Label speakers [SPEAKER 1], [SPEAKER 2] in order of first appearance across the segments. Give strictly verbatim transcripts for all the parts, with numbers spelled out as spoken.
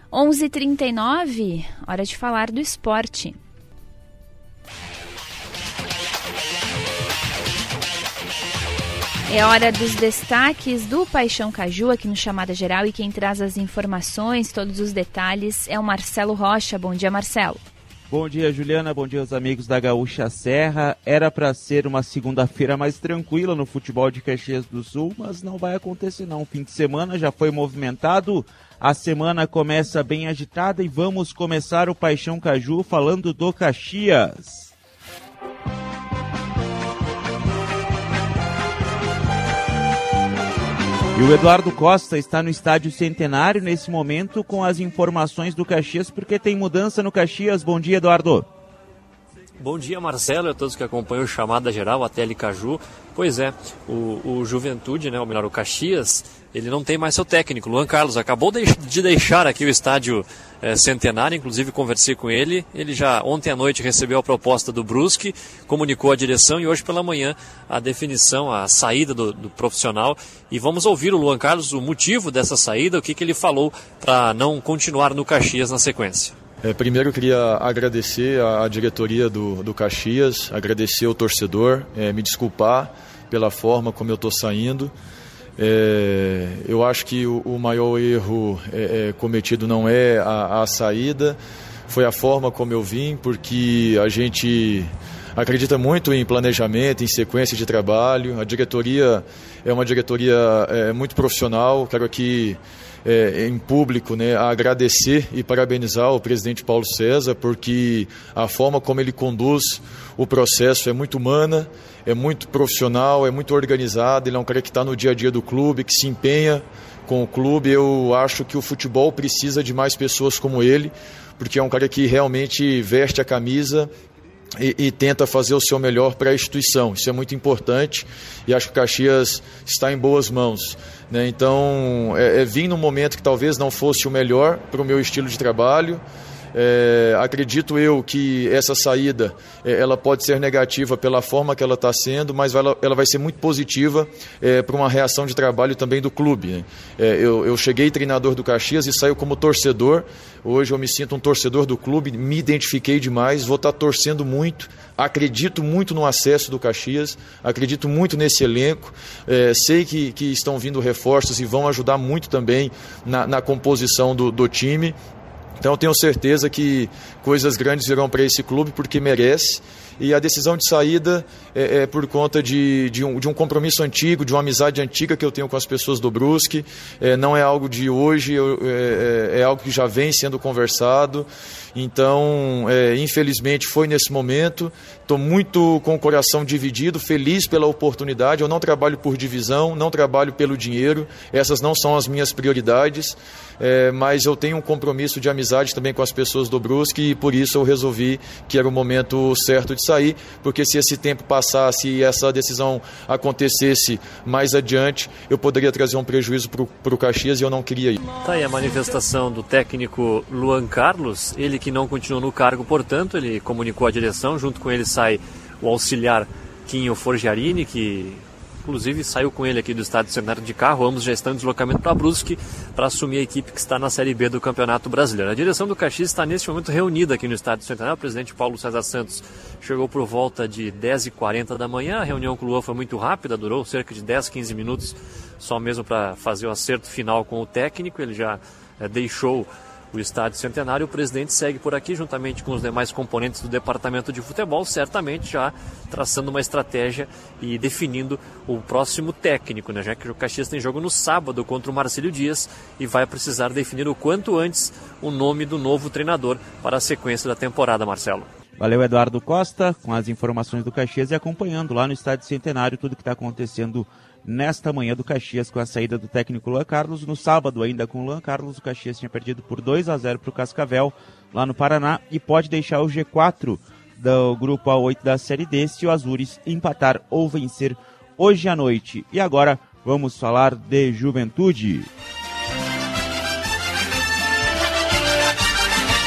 [SPEAKER 1] onze e trinta e nove, hora de falar do esporte. É hora dos destaques do Paixão Caju aqui no Chamada Geral, e quem traz as informações, todos os detalhes, é o Marcelo Rocha. Bom dia, Marcelo.
[SPEAKER 2] Bom dia, Juliana. Bom dia aos amigos da Gaúcha Serra. Era para ser uma segunda-feira mais tranquila no futebol de Caxias do Sul, mas não vai acontecer não. O fim de semana já foi movimentado, a semana começa bem agitada e vamos começar o Paixão Caju falando do Caxias. E o Eduardo Costa está no Estádio Centenário nesse momento com as informações do Caxias, porque tem mudança no Caxias. Bom dia, Eduardo.
[SPEAKER 3] Bom dia, Marcelo, e a todos que acompanham o Chamada Geral, a Tele Caju. Pois é, o, o Juventude, né, ou melhor, o Caxias, ele não tem mais seu técnico. Luan Carlos acabou de, de deixar aqui o Estádio é, Centenário, inclusive conversei com ele. Ele já ontem à noite recebeu a proposta do Brusque, comunicou a direção e hoje pela manhã a definição, a saída do, do profissional. E vamos ouvir o Luan Carlos, o motivo dessa saída, o que, que ele falou para não continuar no Caxias na sequência.
[SPEAKER 4] É, primeiro eu queria agradecer a, a diretoria do, do Caxias, agradecer ao torcedor, é, me desculpar pela forma como eu estou saindo. É, eu acho que o, o maior erro é, é, cometido não é a, a saída, foi a forma como eu vim, porque a gente acredita muito em planejamento, em sequência de trabalho. A diretoria é uma diretoria é, muito profissional. Quero aqui É, em público, né, a agradecer e parabenizar o presidente Paulo César, porque a forma como ele conduz o processo é muito humana, é muito profissional, é muito organizado. Ele é um cara que está no dia a dia do clube, que se empenha com o clube. Eu acho que o futebol precisa de mais pessoas como ele, porque é um cara que realmente veste a camisa E, e tenta fazer o seu melhor para a instituição. Isso é muito importante e acho que o Caxias está em boas mãos, né? Então, é, é vir num momento que talvez não fosse o melhor para o meu estilo de trabalho. É, acredito eu que essa saída é, ela pode ser negativa pela forma que ela está sendo, mas ela, ela vai ser muito positiva é, para uma reação de trabalho também do clube, né? É, eu, eu cheguei treinador do Caxias e saio como torcedor. Hoje eu me sinto um torcedor do clube, me identifiquei demais, vou estar torcendo muito, acredito muito no acesso do Caxias, acredito muito nesse elenco, é, sei que, que estão vindo reforços e vão ajudar muito também na, na composição do, do time. Então eu tenho certeza que coisas grandes virão para esse clube porque merece. E a decisão de saída é, é por conta de, de, um, de um compromisso antigo, de uma amizade antiga que eu tenho com as pessoas do Brusque. É, não é algo de hoje, é, é, é algo que já vem sendo conversado. Então, é, infelizmente, foi nesse momento. Estou muito com o coração dividido, feliz pela oportunidade. Eu não trabalho por divisão, não trabalho pelo dinheiro. Essas não são as minhas prioridades. É, mas eu tenho um compromisso de amizade também com as pessoas do Brusque e por isso eu resolvi que era o momento certo de sair, porque se esse tempo passasse e essa decisão acontecesse mais adiante, eu poderia trazer um prejuízo para o Caxias e eu não queria ir.
[SPEAKER 3] Tá aí a manifestação do técnico Luan Carlos, ele que não continua no cargo, portanto, ele comunicou à direção, junto com ele sai o auxiliar Quinho Forgiarini, que inclusive saiu com ele aqui do Estádio Centenário de carro. Ambos já estão em deslocamento para Brusque para assumir a equipe que está na Série B do Campeonato Brasileiro. A direção do Caxias está neste momento reunida aqui no Estádio Centenário. O presidente Paulo César Santos chegou por volta de dez e quarenta da manhã. A reunião com o Luan foi muito rápida, durou cerca de dez, quinze minutos, só mesmo para fazer o acerto final com o técnico. Ele já é, deixou o Estádio Centenário. O presidente segue por aqui juntamente com os demais componentes do departamento de futebol, certamente já traçando uma estratégia e definindo o próximo técnico, né? Já que o Caxias tem jogo no sábado contra o Marcílio Dias e vai precisar definir o quanto antes o nome do novo treinador para a sequência da temporada, Marcelo.
[SPEAKER 2] Valeu, Eduardo Costa, com as informações do Caxias e acompanhando lá no Estádio Centenário tudo que está acontecendo nesta manhã do Caxias com a saída do técnico Luan Carlos. No sábado, ainda com o Luan Carlos, o Caxias tinha perdido por dois a zero para o Cascavel, lá no Paraná, e pode deixar o G quatro do grupo A oito da Série D se o Azures empatar ou vencer hoje à noite. E agora vamos falar de Juventude.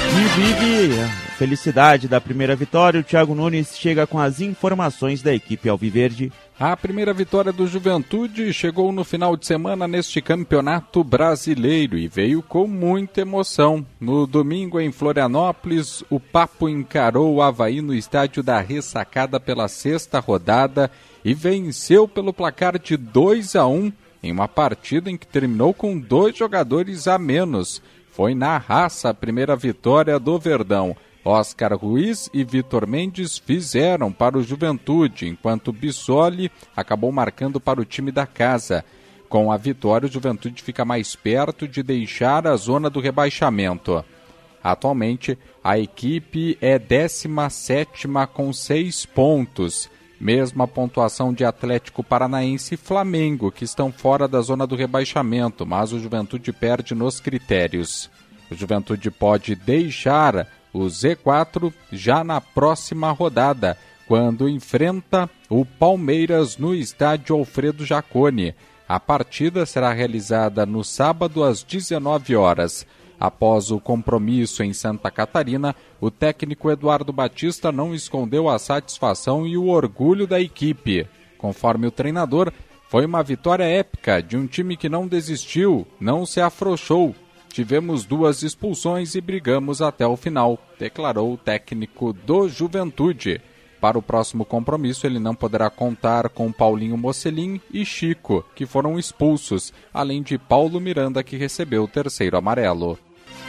[SPEAKER 2] E vive a felicidade da primeira vitória. O Thiago Nunes chega com as informações da equipe alviverde.
[SPEAKER 5] A primeira vitória do Juventude chegou no final de semana neste campeonato brasileiro e veio com muita emoção. No domingo em Florianópolis, o Papo encarou o Avaí no estádio da Ressacada pela sexta rodada e venceu pelo placar de dois a um em uma partida em que terminou com dois jogadores a menos. Foi na raça a primeira vitória do Verdão. Oscar Ruiz e Vitor Mendes fizeram para o Juventude, enquanto Bissoli acabou marcando para o time da casa. Com a vitória, o Juventude fica mais perto de deixar a zona do rebaixamento. Atualmente, a equipe é décima sétima com seis pontos. Mesma pontuação de Atlético Paranaense e Flamengo, que estão fora da zona do rebaixamento, mas o Juventude perde nos critérios. O Juventude pode deixar o Z quatro já na próxima rodada, quando enfrenta o Palmeiras no estádio Alfredo Jaconi. A partida será realizada no sábado às dezenove horas. Após o compromisso em Santa Catarina, o técnico Eduardo Batista não escondeu a satisfação e o orgulho da equipe. Conforme o treinador, foi uma vitória épica de um time que não desistiu, não se afrouxou. Tivemos duas expulsões e brigamos até o final, declarou o técnico do Juventude. Para o próximo compromisso, ele não poderá contar com Paulinho Mocelin e Chico, que foram expulsos, além de Paulo Miranda, que recebeu o terceiro amarelo.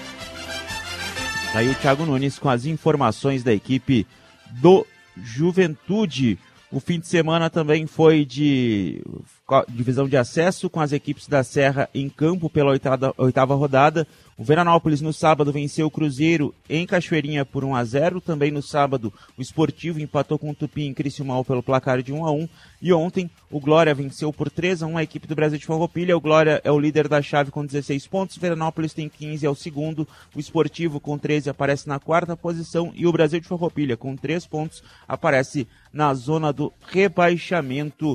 [SPEAKER 2] Aí o Thiago Nunes com as informações da equipe do Juventude. O fim de semana também foi de divisão de acesso, com as equipes da Serra em campo pela oitava, oitava rodada. O Veranópolis no sábado venceu o Cruzeiro em Cachoeirinha por um a zero. Também no sábado o Esportivo empatou com o Tupi em Criciúmal pelo placar de um a um. E ontem o Glória venceu por três a um a equipe do Brasil de Farroupilha. O Glória é o líder da chave com dezesseis pontos. O Veranópolis tem quinze, é o segundo. O Esportivo com treze aparece na quarta posição. E o Brasil de Farroupilha com três pontos aparece na zona do rebaixamento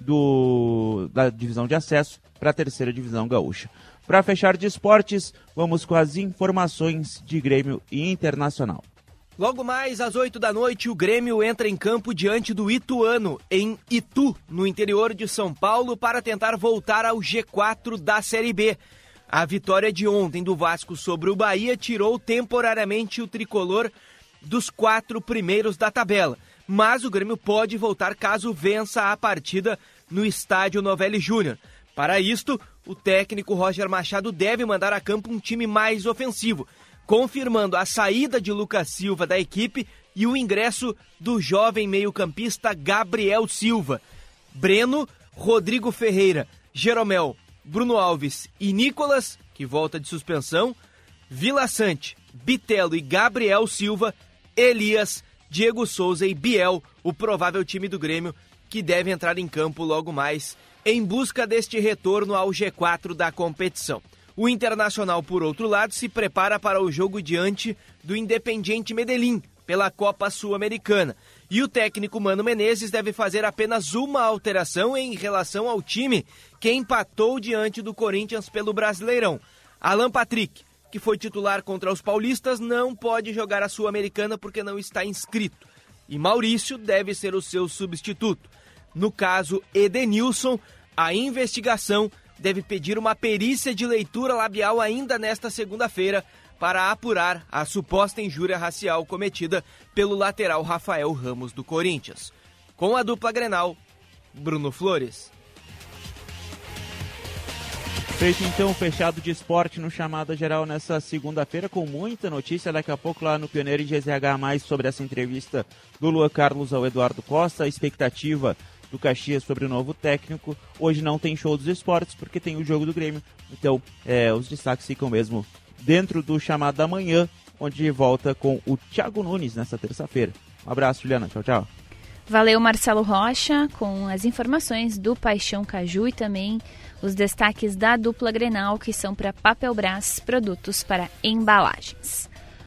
[SPEAKER 2] do, da divisão de acesso para a terceira divisão gaúcha. Para fechar de esportes, vamos com as informações de Grêmio e Internacional.
[SPEAKER 6] Logo mais às oito da noite, o Grêmio entra em campo diante do Ituano, em Itu, no interior de São Paulo, para tentar voltar ao G quatro da Série B. A vitória de ontem do Vasco sobre o Bahia tirou temporariamente o tricolor dos quatro primeiros da tabela. Mas o Grêmio pode voltar caso vença a partida no estádio Novelli Júnior. Para isto, o técnico Roger Machado deve mandar a campo um time mais ofensivo, confirmando a saída de Lucas Silva da equipe e o ingresso do jovem meio-campista Gabriel Silva. Breno, Rodrigo Ferreira, Jeromel, Bruno Alves e Nicolas, que volta de suspensão, Vila Sante, Bitelo e Gabriel Silva, Elias, Diego Souza e Biel, o provável time do Grêmio, que deve entrar em campo logo mais em busca deste retorno ao G quatro da competição. O Internacional, por outro lado, se prepara para o jogo diante do Independiente Medellín, pela Copa Sul-Americana. E o técnico Mano Menezes deve fazer apenas uma alteração em relação ao time que empatou diante do Corinthians pelo Brasileirão. Alan Patrick, que foi titular contra os paulistas, não pode jogar a Sul-Americana porque não está inscrito. E Maurício deve ser o seu substituto. No caso Edenilson, a investigação deve pedir uma perícia de leitura labial ainda nesta segunda-feira para apurar a suposta injúria racial cometida pelo lateral Rafael Ramos do Corinthians. Com a dupla Grenal, Bruno Flores.
[SPEAKER 2] Feito então, fechado de esporte no Chamada Geral nessa segunda-feira, com muita notícia. Daqui a pouco lá no Pioneiro e G Z H mais sobre essa entrevista do Luan Carlos ao Eduardo Costa, a expectativa do Caxias sobre o novo técnico. Hoje não tem show dos esportes porque tem o jogo do Grêmio, então é, os destaques ficam mesmo dentro do Chamado da Manhã, onde volta com o Thiago Nunes nessa terça-feira. Um abraço, Juliana. Tchau, tchau.
[SPEAKER 1] Valeu, Marcelo Rocha, com as informações do Paixão Caju e também os destaques da dupla Grenal, que são para Papelbrás, produtos para embalagens.